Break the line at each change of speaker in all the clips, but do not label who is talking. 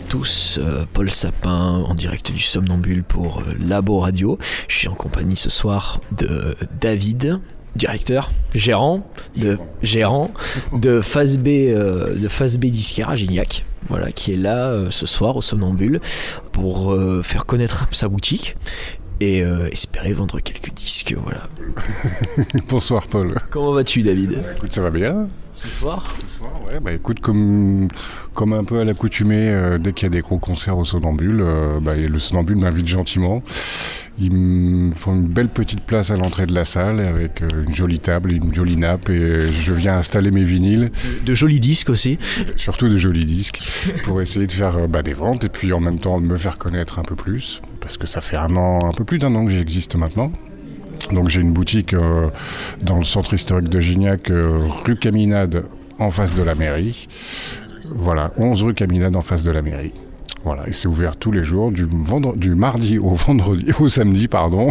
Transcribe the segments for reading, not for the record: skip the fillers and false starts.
tous, Paul Sapin en direct du Somnambule pour Labo Radio. Je suis en compagnie ce soir de David, gérant de Phase B Disquaire à Gignac, voilà, qui est là ce soir au Somnambule pour faire connaître sa boutique et espérer vendre quelques disques, voilà.
Bonsoir Paul.
Comment vas-tu David ?
Écoute, ça va bien.
Ce soir,
ouais, écoute, comme un peu à l'accoutumée, dès qu'il y a des gros concerts au Somnambule, le Somnambule m'invite gentiment. Ils me font une belle petite place à l'entrée de la salle avec une jolie table, une jolie nappe, et je viens installer mes vinyles.
De jolis disques aussi.
Surtout de jolis disques, pour essayer de faire des ventes et puis en même temps de me faire connaître un peu plus, parce que ça fait un peu plus d'un an que j'existe maintenant. Donc j'ai une boutique dans le centre historique de Gignac, rue Caminade, en face de la mairie. Voilà, 11 rue Caminade en face de la mairie. Voilà, et c'est ouvert tous les jours, du mardi au samedi,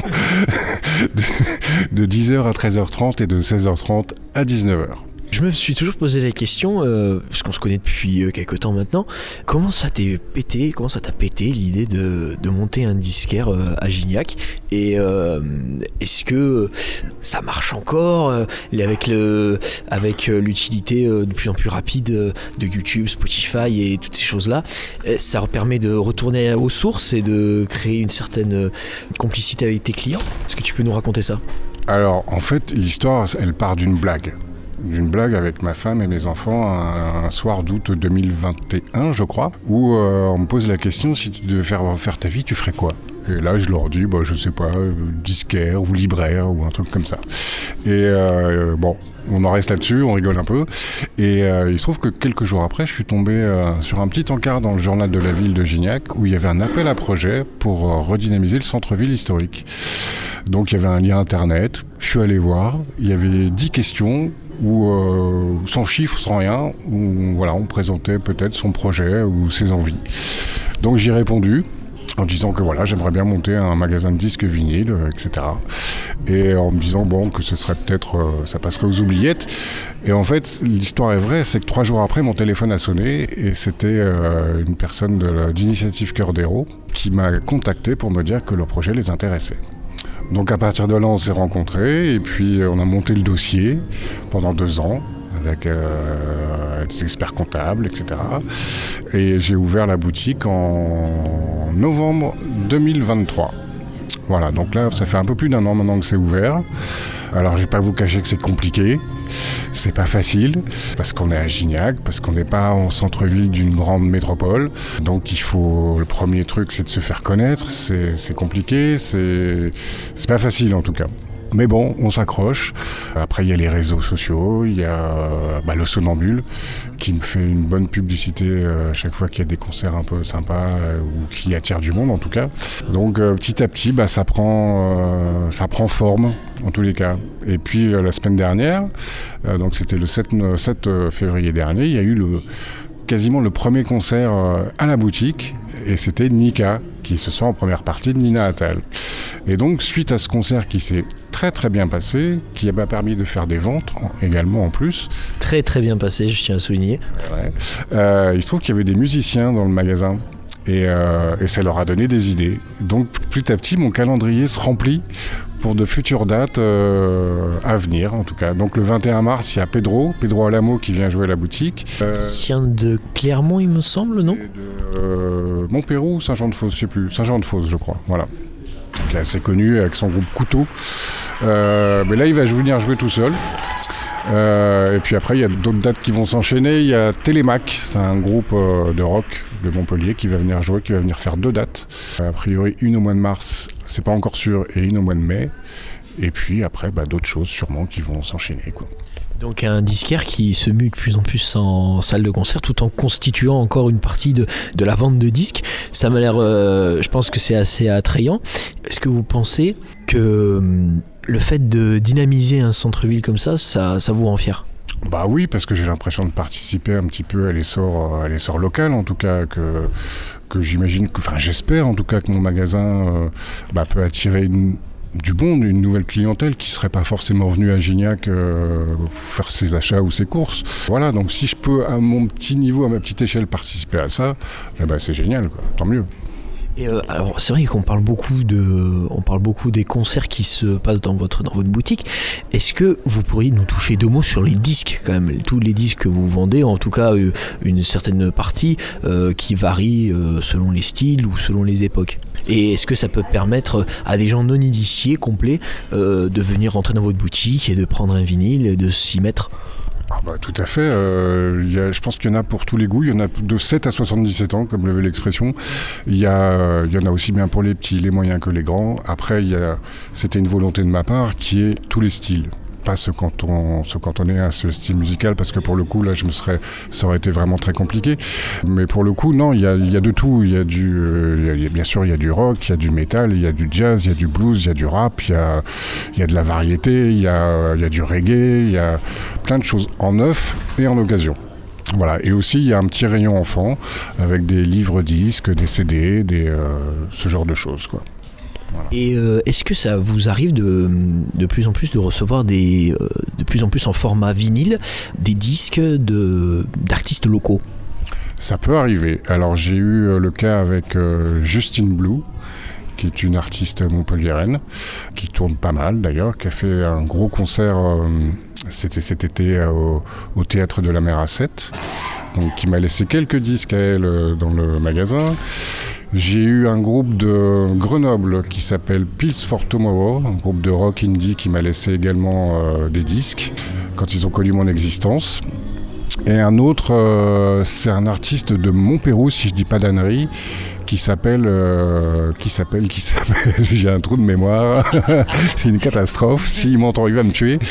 de 10h à 13h30 et de 16h30 à 19h.
Je me suis toujours posé la question, parce qu'on se connaît depuis quelques temps maintenant, comment ça t'a pété l'idée de monter un disquaire à Gignac, et est-ce que ça marche encore avec l'utilité de plus en plus rapide de YouTube, Spotify et toutes ces choses-là, ça permet de retourner aux sources et de créer une certaine complicité avec tes clients? Est-ce que tu peux nous raconter ça?
Alors en fait, l'histoire, elle part d'une blague avec ma femme et mes enfants un soir d'août 2021, je crois, où on me pose la question: si tu devais faire ta vie, tu ferais quoi? Et là, je leur dis, je sais pas, disquaire ou libraire ou un truc comme ça. Et on en reste là-dessus, on rigole un peu. Et il se trouve que quelques jours après, je suis tombé sur un petit encart dans le journal de la ville de Gignac où il y avait un appel à projet pour redynamiser le centre-ville historique. Donc il y avait un lien internet, je suis allé voir, il y avait 10 questions où, sans chiffre, sans rien, où on présentait peut-être son projet ou ses envies. Donc j'ai répondu en disant que j'aimerais bien monter un magasin de disques vinyles, etc. Et en me disant que ce serait peut-être, ça passerait aux oubliettes. Et en fait, l'histoire est vraie, c'est que 3 jours après, mon téléphone a sonné et c'était une personne d'Initiative Cœur d'Héros qui m'a contacté pour me dire que le projet les intéressait. Donc à partir de là, on s'est rencontrés et puis on a monté le dossier pendant 2 ans avec des experts comptables, etc. Et j'ai ouvert la boutique en novembre 2023. Voilà, donc là, ça fait un peu plus d'1 an maintenant que c'est ouvert. Alors, je vais pas vous cacher que c'est compliqué. C'est pas facile, parce qu'on est à Gignac, parce qu'on n'est pas en centre-ville d'une grande métropole. Donc, le premier truc, c'est de se faire connaître. C'est compliqué, c'est pas facile en tout cas. Mais bon, on s'accroche. Après, il y a les réseaux sociaux, il y a le Somnambule qui me fait une bonne publicité à chaque fois qu'il y a des concerts un peu sympas ou qui attirent du monde en tout cas. Donc petit à petit, ça prend forme en tous les cas. Et puis la semaine dernière, donc c'était le 7 février dernier, il y a eu quasiment le premier concert à la boutique, et c'était Nika, qui ce soir en première partie de Nina Attal. Et donc, suite à ce concert qui s'est très très bien passé, qui m'a permis de faire des ventes également en plus.
Très très bien passé, je tiens à souligner.
Ouais. Il se trouve qu'il y avait des musiciens dans le magasin. Et ça leur a donné des idées. Donc petit à petit, mon calendrier se remplit pour de futures dates à venir, en tout cas. Donc le 21 mars, il y a Pedro Alamo qui vient jouer à la boutique.
Musicien de Clermont, il me semble, non ?
De Montpérou ou Saint-Jean-de-Fosse, je sais plus. Saint-Jean-de-Fosse, je crois, voilà. Qui est assez connu avec son groupe Couteau. Mais là, il va venir jouer tout seul. Et puis après, il y a d'autres dates qui vont s'enchaîner. Il y a Télémac, c'est un groupe de rock de Montpellier qui va venir jouer, qui va venir faire 2 dates. A priori, une au mois de mars, c'est pas encore sûr, et une au mois de mai. Et puis après, d'autres choses sûrement qui vont s'enchaîner, quoi.
Donc un disquaire qui se mue de plus en plus en salle de concert tout en constituant encore une partie de la vente de disques. Ça m'a l'air, je pense que c'est assez attrayant. Est-ce que vous pensez que le fait de dynamiser un centre-ville comme ça vous rend fier ?
Bah oui, parce que j'ai l'impression de participer un petit peu à l'essor local, en tout cas, que j'imagine, j'espère en tout cas que mon magasin peut attirer du monde, une nouvelle clientèle qui serait pas forcément venue à Gignac faire ses achats ou ses courses. Voilà, donc si je peux à mon petit niveau, à ma petite échelle participer à ça, c'est génial, quoi. Tant mieux.
Et alors c'est vrai qu'on parle beaucoup des concerts qui se passent dans votre boutique. Est-ce que vous pourriez nous toucher 2 mots sur les disques quand même, tous les disques que vous vendez, en tout cas une certaine partie qui varie selon les styles ou selon les époques. Et est-ce que ça peut permettre à des gens non initiés complets de venir rentrer dans votre boutique et de prendre un vinyle et de s'y mettre ?
Tout à fait. Je pense qu'il y en a pour tous les goûts. Il y en a de 7 à 77 ans, comme le veut l'expression. Il y en a aussi bien pour les petits, les moyens que les grands. Après, c'était une volonté de ma part qui est tous les styles. Pas se cantonner à ce style musical, parce que pour le coup, là, ça aurait été vraiment très compliqué. Mais pour le coup, non, il y a de tout. Bien sûr, il y a du rock, il y a du métal, il y a du jazz, il y a du blues, il y a du rap, il y a de la variété, il y a du reggae, il y a plein de choses en neuf et en occasion. Voilà, et aussi il y a un petit rayon enfant avec des livres disques, des CD, ce genre de choses, quoi. Voilà.
Et est-ce que ça vous arrive de plus en plus de recevoir de plus en plus en format vinyle des disques d'artistes locaux ?
Ça peut arriver. Alors j'ai eu le cas avec Justine Blue, qui est une artiste montpelliéraine, qui tourne pas mal d'ailleurs, qui a fait un gros concert c'était cet été au Théâtre de la Mer à 7, donc qui m'a laissé quelques disques à elle dans le magasin. J'ai eu un groupe de Grenoble qui s'appelle Pills for Tomorrow, un groupe de rock indie qui m'a laissé également des disques quand ils ont connu mon existence. Et un autre, c'est un artiste de Montpérou, si je dis pas d'ânerie, qui s'appelle, j'ai un trou de mémoire, c'est une catastrophe, s'il m'entend il va me tuer,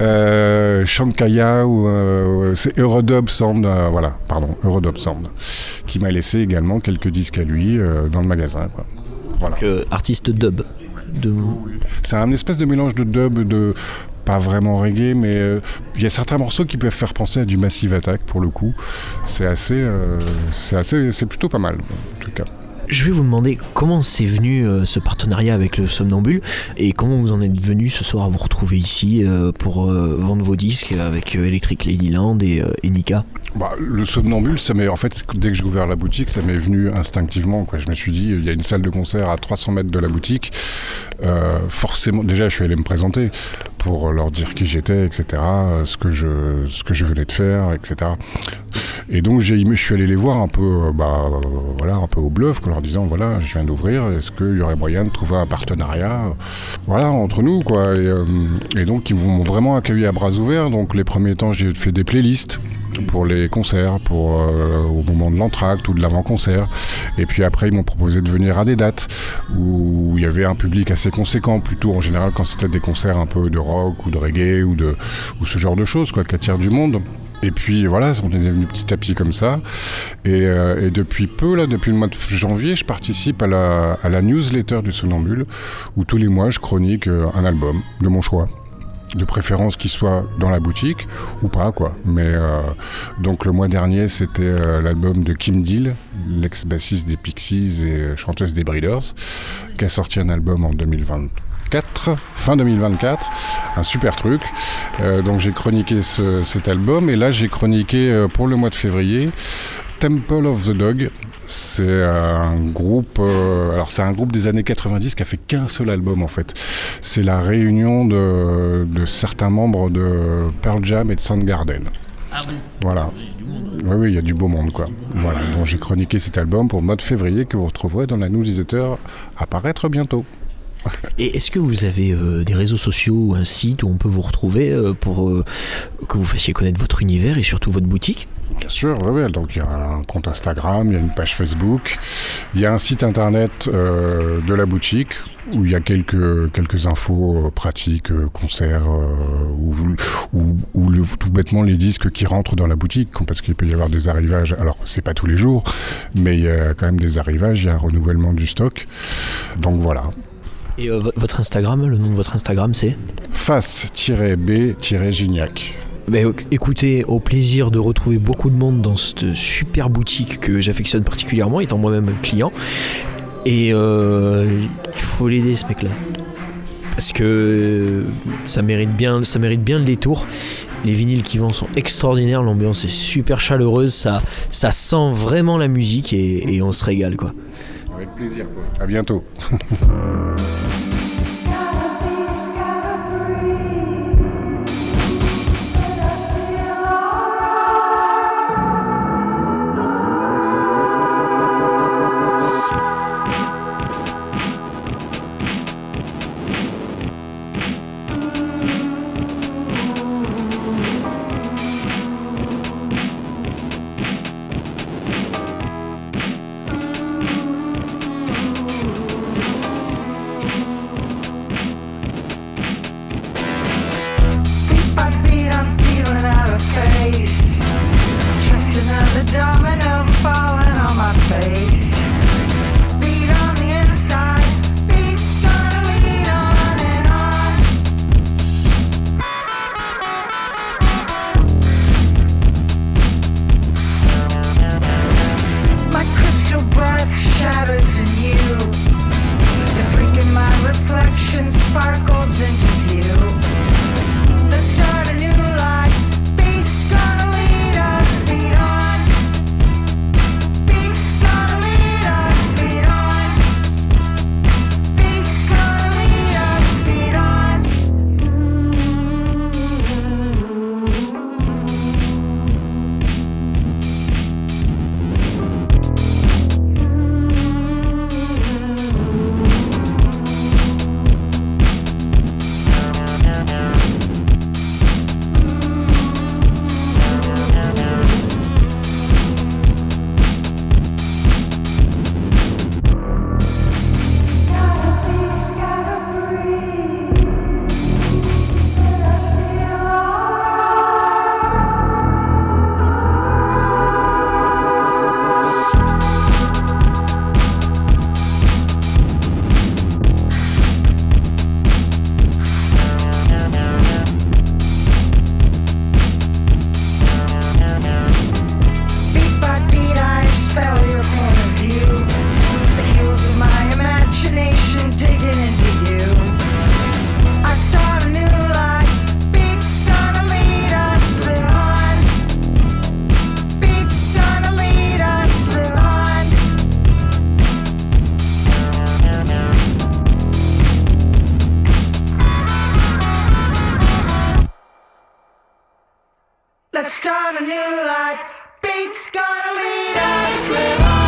Shankaya, c'est Eurodub Sound, Eurodub Sound, qui m'a laissé également quelques disques à lui dans le magasin, quoi. Voilà.
Donc, artiste dub.
C'est un espèce de mélange de dub, pas vraiment reggae, mais il y a certains morceaux qui peuvent faire penser à du Massive Attack pour le coup. C'est plutôt pas mal en tout cas.
Je vais vous demander comment c'est venu ce partenariat avec le Somnambule et comment vous en êtes venu ce soir à vous retrouver ici pour vendre vos disques avec Electric Ladyland et Nika.
Le Somnambule, en fait, dès que j'ai ouvert la boutique, ça m'est venu instinctivement, quoi. Je me suis dit, il y a une salle de concert à 300 mètres de la boutique. Forcément, déjà, je suis allé me présenter pour leur dire qui j'étais, etc., ce que je venais de faire, etc. Et donc, je suis allé les voir un peu, un peu au bluff, en leur disant, voilà, je viens d'ouvrir, est-ce qu'il y aurait moyen de trouver un partenariat, entre nous, quoi. Et donc, ils m'ont vraiment accueilli à bras ouverts. Donc, les premiers temps, j'ai fait des playlists pour les concerts, au moment de l'entracte ou de l'avant-concert. Et puis après, ils m'ont proposé de venir à des dates où il y avait un public assez conséquent, plutôt en général quand c'était des concerts un peu de rock ou de reggae ou ce genre de choses, quoi, qui attirent du monde. Et puis voilà, on est devenu petit à petit comme ça. Et depuis peu, là, depuis le mois de janvier, je participe à la newsletter du Somnambule, où tous les mois, je chronique un album de mon choix. De préférence qu'il soit dans la boutique ou pas, quoi. Mais donc le mois dernier, c'était l'album de Kim Deal, l'ex-bassiste des Pixies et chanteuse des Breeders, qui a sorti un album en 2024, fin 2024, un super truc. Donc j'ai chroniqué cet album, et là j'ai chroniqué pour le mois de février Temple of the Dog. C'est un groupe, c'est un groupe des années 90 qui a fait qu'un seul album en fait. C'est la réunion de certains membres de Pearl Jam et de Soundgarden. Ah oui. Voilà. Oui, il y a du beau monde, quoi. Voilà. Donc j'ai chroniqué cet album pour le mois de février que vous retrouverez dans la newsletter à paraître bientôt.
Et est-ce que vous avez des réseaux sociaux ou un site où on peut vous retrouver pour que vous fassiez connaître votre univers et surtout votre boutique ?
Bien sûr, oui. Donc il y a un compte Instagram, il y a une page Facebook, il y a un site internet de la boutique où il y a quelques infos pratiques, concerts, ou tout bêtement les disques qui rentrent dans la boutique, parce qu'il peut y avoir des arrivages. Alors c'est pas tous les jours, mais il y a quand même des arrivages, il y a un renouvellement du stock. Donc voilà.
Et votre Instagram, le nom de votre Instagram, c'est ?
Face-B-Gignac.
Écoutez, au plaisir de retrouver beaucoup de monde dans cette super boutique que j'affectionne particulièrement, étant moi-même client. Et il faut l'aider, ce mec-là. parce que ça mérite bien le détour. Les vinyles qui vendent sont extraordinaires, l'ambiance est super chaleureuse, ça sent vraiment la musique et on se régale quoi.
Avec plaisir quoi. À bientôt.
Let's start a new life. Beats gonna lead us, live on.